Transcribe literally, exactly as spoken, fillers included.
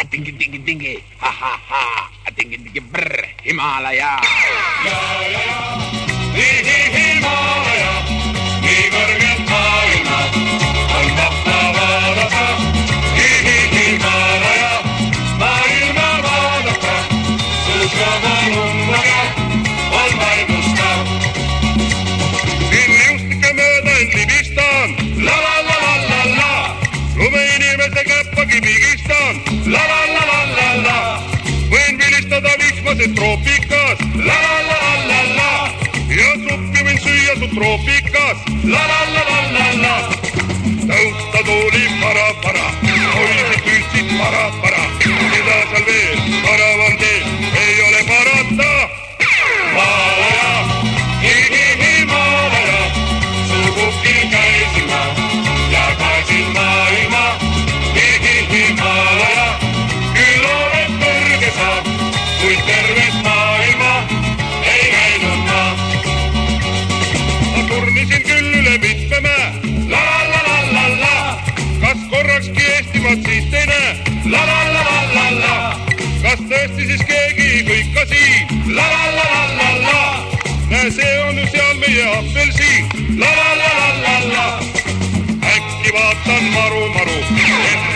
tingi tingi tingi, ha ha ha, tingi tingi brr, Himalaja. Ja, ja, ja, nii Himalaja, nii kõrgelt maailma, on vahva vaadata. Nii Himalaja, maailma vaadata, suuskava lummaga on vaimusta. Siin juustike mööda end libistan, la la la la la la, lumeinimese käppagi pigistan, la la la la la la. Võin vilistada vihmases troopikas, la la la la la, ja suppi võin süüa su troopikas, la la la la la la. Tõusta tooli para para, hoidsid püüdsid para para, mida seal veel paraval teel ei ole parata. Maalaja, higi Himalaja, su kukil käisin ma ja pääsin maailma. Higi Himalaja, küll oled kõrge saab, kuid tervet maailma ei käinud ma. Ma turnisin küll üle mitme mäe, la la la la la la, kas korrakski Eestimaad siit ei näe, la la la la la la, kas tõesti siis keegi kõik ka siin, la la la la la la, näe see on ju seal meie apelsiin, la la la la la la, äkki vaatan maru maru, et